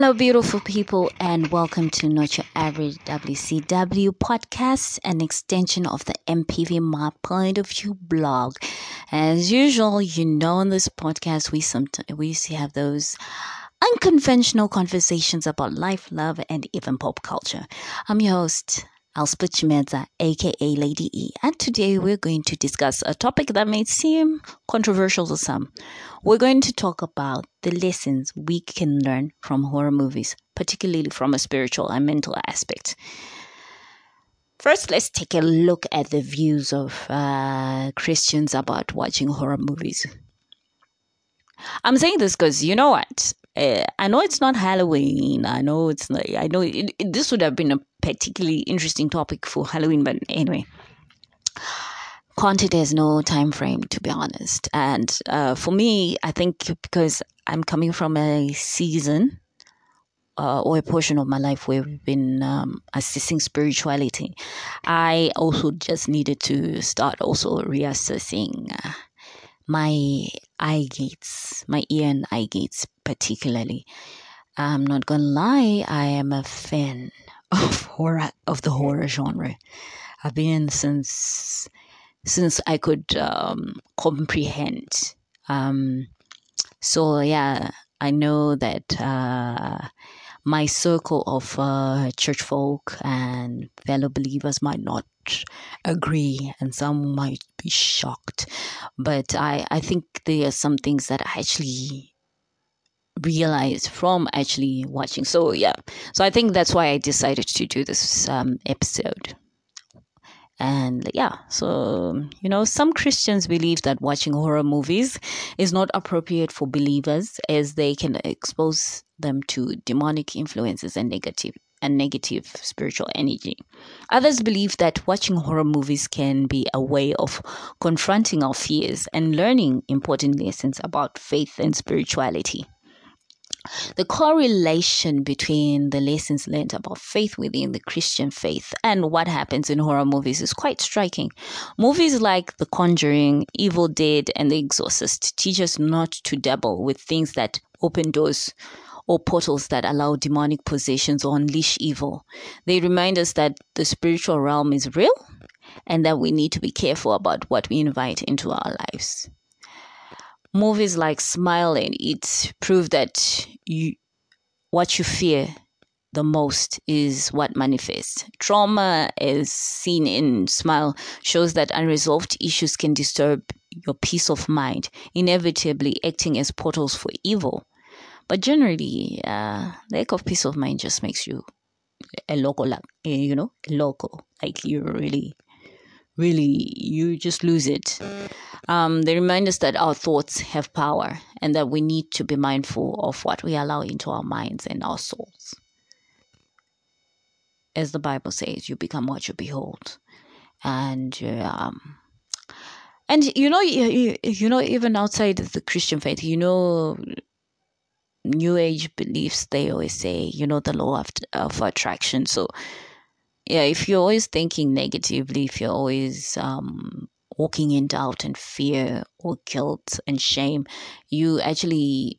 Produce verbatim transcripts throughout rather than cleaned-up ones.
Hello, beautiful people, and welcome to Not Your Average W C W podcast, an extension of the M P V My Point of View blog. As usual, you know, on this podcast, we sometimes we used to have those unconventional conversations about life, love, and even pop culture. I'm your host, Elspeth Chimedza, aka Lady E, and today we're going to discuss a topic that may seem controversial to some. We're going to talk about the lessons we can learn from horror movies, particularly from a spiritual and mental aspect. First, let's take a look at the views of uh, Christians about watching horror movies. I'm saying this because you know what? Uh, I know it's not Halloween. I know it's not, I know it, it, this would have been a particularly interesting topic for Halloween, but anyway. Content has no time frame, to be honest. And uh, for me, I think because I'm coming from a season uh, or a portion of my life where we've been um, assessing spirituality, I also just needed to start also reassessing uh, my eye gates, my ear and eye gates particularly. I'm not gonna lie, I am a fan of horror, of the horror genre. I've been since since I could um, comprehend. Um, so yeah, I know that uh, my circle of uh, church folk and fellow believers might not agree, and some might be shocked. But I, I think there are some things that I actually realized from actually watching. So yeah, so I think that's why I decided to do this um, episode. And yeah, so, you know, some Christians believe that watching horror movies is not appropriate for believers as they can expose them to demonic influences and negative and negative spiritual energy. Others believe that watching horror movies can be a way of confronting our fears and learning important lessons about faith and spirituality. The correlation between the lessons learned about faith within the Christian faith and what happens in horror movies is quite striking. Movies like The Conjuring, Evil Dead, and The Exorcist teach us not to dabble with things that open doors or portals that allow demonic possessions or unleash evil. They remind us that the spiritual realm is real and that we need to be careful about what we invite into our lives. Movies like Smile and It prove that you, what you fear the most is what manifests. Trauma, as seen in Smile, shows that unresolved issues can disturb your peace of mind, inevitably acting as portals for evil. But generally, uh, lack of peace of mind just makes you a loco, like, you know, a loco. Like you really, really, you just lose it. Um, they remind us that our thoughts have power and that we need to be mindful of what we allow into our minds and our souls. As the Bible says, you become what you behold. And um, and you know, you, you know, even outside of the Christian faith, you know, New Age beliefs, they always say, you know, the law of, of attraction. So yeah, if you're always thinking negatively, if you're always um, walking in doubt and fear or guilt and shame, you actually,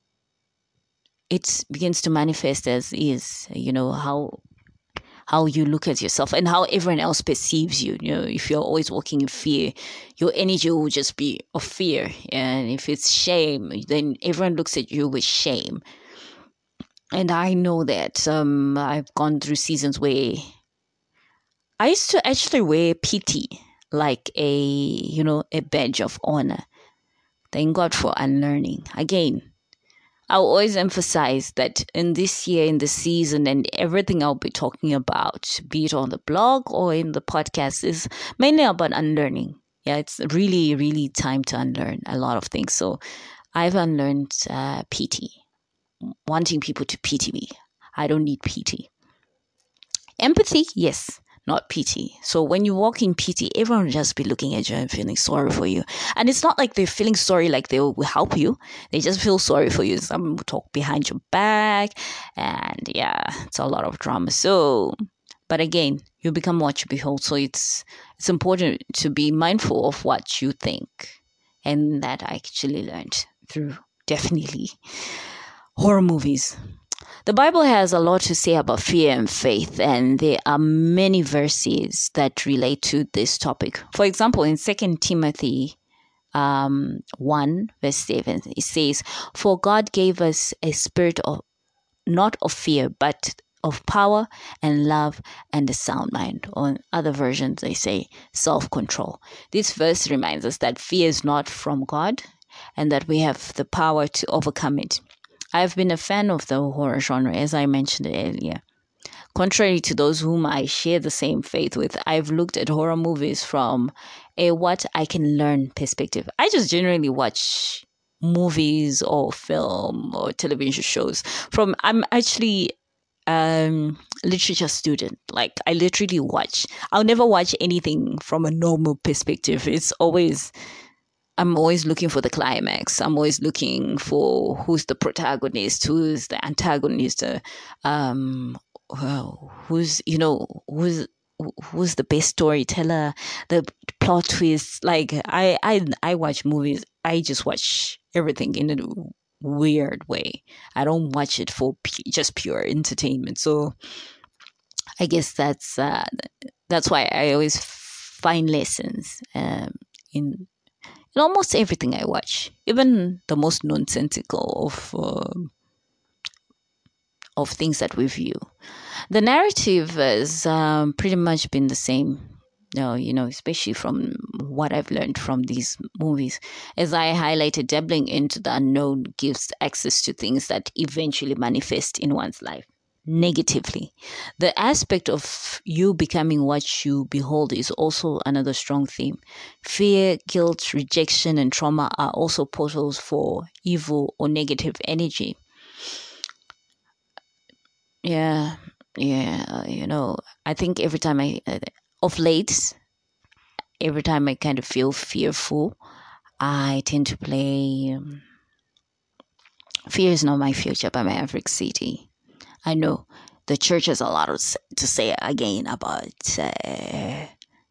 it begins to manifest as is, you know, how how you look at yourself and how everyone else perceives you. You know, if you're always walking in fear, your energy will just be of fear. And if it's shame, then everyone looks at you with shame. And I know that um, I've gone through seasons where I used to actually wear pity like a, you know, a badge of honor. Thank God for unlearning. Again, I'll always emphasize that in this year, in the season, and everything I'll be talking about, be it on the blog or in the podcast, is mainly about unlearning. Yeah, it's really, really time to unlearn a lot of things. So I've unlearned uh, pity, wanting people to pity me. I don't need pity. Empathy, yes, not pity. So when you walk in pity, everyone will just be looking at you and feeling sorry for you. And it's not like they're feeling sorry like they will help you. They just feel sorry for you. Some will talk behind your back. And yeah, it's a lot of drama. So, but again, you become what you behold. So it's it's important to be mindful of what you think. And that I actually learned through definitely horror movies. The Bible has a lot to say about fear and faith, and there are many verses that relate to this topic. For example, in Second Timothy um, one, verse seven, it says, "For God gave us a spirit of not of fear, but of power and love and a sound mind." On other versions, they say self-control. This verse reminds us that fear is not from God and that we have the power to overcome it. I've been a fan of the horror genre, as I mentioned earlier. Contrary to those whom I share the same faith with, I've looked at horror movies from a what I can learn perspective. I just generally watch movies or film or television shows from, I'm actually um literature student. Like, I literally watch. I'll never watch anything from a normal perspective. It's always I'm always looking for the climax. I'm always looking for who's the protagonist, who's the antagonist, uh, um, well, who's you know who's who's the best storyteller, the plot twist. Like, I I I watch movies. I just watch everything in a weird way. I don't watch it for pu- just pure entertainment. So I guess that's uh, that's why I always find lessons um, in in almost everything I watch, even the most nonsensical of uh, of things that we view. The narrative has um, pretty much been the same. No, you know, especially from what I've learned from these movies. As I highlighted, dabbling into the unknown gives access to things that eventually manifest in one's life negatively. The aspect of you becoming what you behold is also another strong theme. Fear, guilt, rejection, and trauma are also portals for evil or negative energy. Yeah, yeah, uh, you know, I think every time I, uh, of late, every time I kind of feel fearful, I tend to play um, Fear is Not My Future by Maverick City. I know the church has a lot of s- to say again about, uh,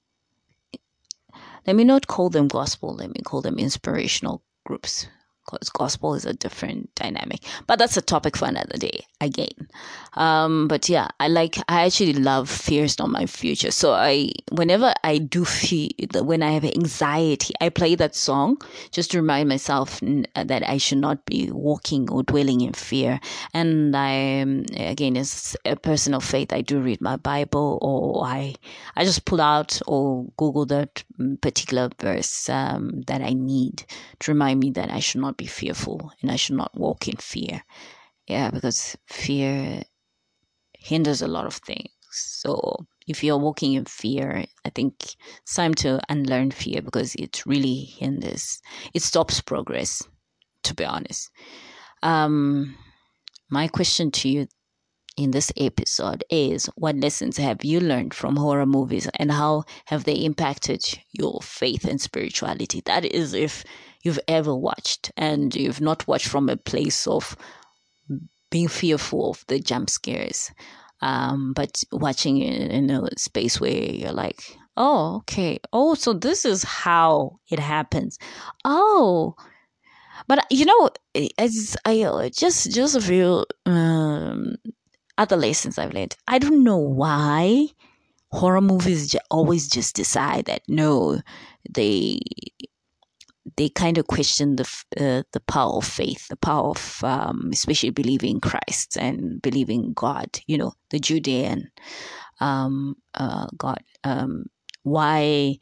let me not call them gospel, let me call them inspirational groups. Because gospel is a different dynamic, but that's a topic for another day again. Um, but yeah, I like, I actually love Fear Is Not My Future. So I, whenever I do feel, when I have anxiety, I play that song just to remind myself n- that I should not be walking or dwelling in fear. And I, um, again, as a person of faith, I do read my Bible, or I, I just pull out or Google that particular verse um, that I need to remind me that I should not be fearful and I should not walk in fear. Yeah, because fear hinders a lot of things. So if you're walking in fear, I think it's time to unlearn fear, because it really hinders. It stops progress, to be honest. Um, my question to you in this episode is, what lessons have you learned from horror movies, and how have they impacted your faith and spirituality? That is, if you've ever watched and you've not watched from a place of being fearful of the jump scares, um, but watching it in a space where you're like, oh, okay. Oh, so this is how it happens. Oh, but you know, as I uh, just just a few um, other lessons I've learned. I don't know why horror movies j- always just decide that no, they they kind of question the f- uh, the power of faith, the power of um, especially believing Christ and believing God. You know, the Judean um, uh, God. Um, why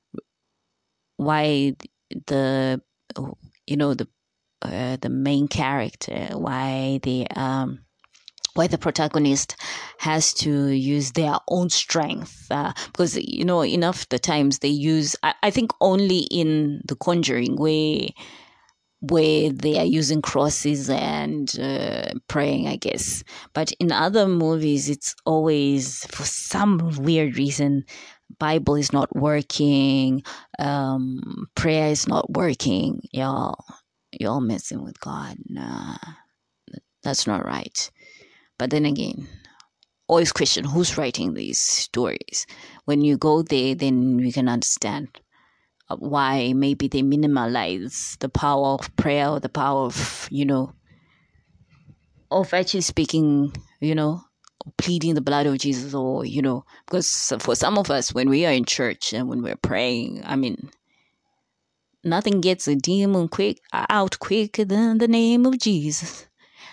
why the you know the uh, the main character, why the um, why the protagonist has to use their own strength, uh, because you know enough the times they use, I, I think only in The Conjuring where where they are using crosses and uh, praying, I guess. But in other movies, it's always, for some weird reason, Bible is not working, um, prayer is not working. Y'all, y'all messing with God. Nah, that's not right. But then again, always question who's writing these stories. When you go there, then you can understand uh, why maybe they minimalize the power of prayer or the power of, you know, of actually speaking, you know, pleading the blood of Jesus, or, you know, because for some of us, when we are in church and when we're praying, I mean, nothing gets a demon quick out quicker than the name of Jesus.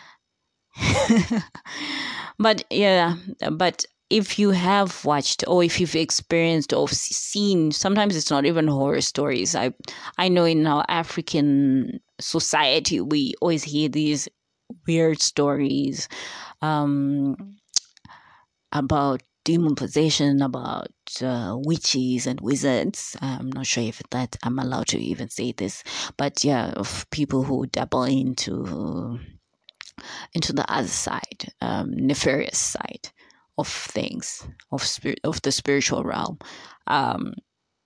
But yeah, but if you have watched, or if you've experienced or seen, sometimes it's not even horror stories. I I know in our African society we always hear these weird stories um, about demon possession, about uh, witches and wizards. I'm not sure if that I'm allowed to even say this, but yeah, of people who dabble into into the other side, um, nefarious side of things, of spirit, of the spiritual realm. Um,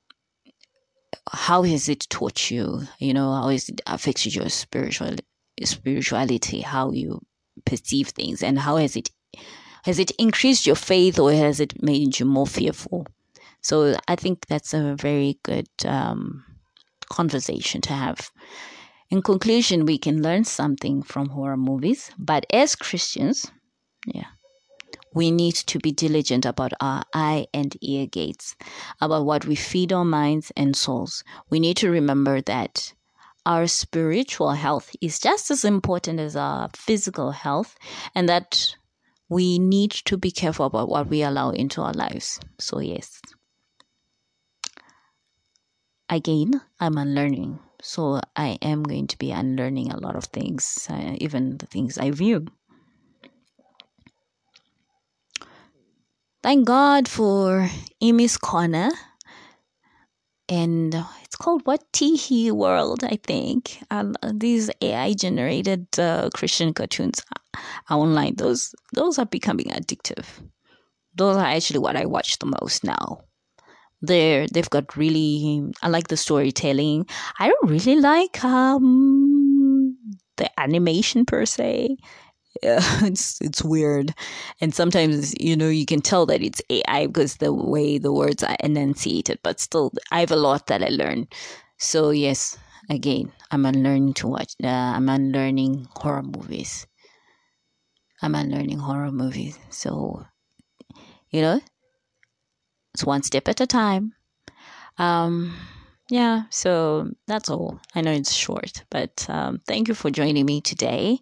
how has it taught you? You know, how has it affected your spiritual spirituality? How you perceive things, and how has it has it increased your faith, or has it made you more fearful? So I think that's a very good um, conversation to have. In conclusion, we can learn something from horror movies, but as Christians, yeah, we need to be diligent about our eye and ear gates, about what we feed our minds and souls. We need to remember that our spiritual health is just as important as our physical health, and that we need to be careful about what we allow into our lives. So, yes, again, I'm unlearning. So, I am going to be unlearning a lot of things, uh, even the things I view. Thank God for Amy's Corner. And it's called what? Teehee World, I think. Um, these A I generated uh, Christian cartoons are online. Those those are becoming addictive. Those are actually what I watch the most now. They're they've got really. I like the storytelling. I don't really like um the animation per se. Yeah, it's it's weird, and sometimes you know you can tell that it's A I because the way the words are enunciated. But still, I have a lot that I learn. So yes, again, I'm unlearning to watch. Uh, I'm unlearning horror movies. I'm unlearning horror movies. So you know, it's one step at a time. Um, yeah. So that's all. I know it's short, but um, thank you for joining me today.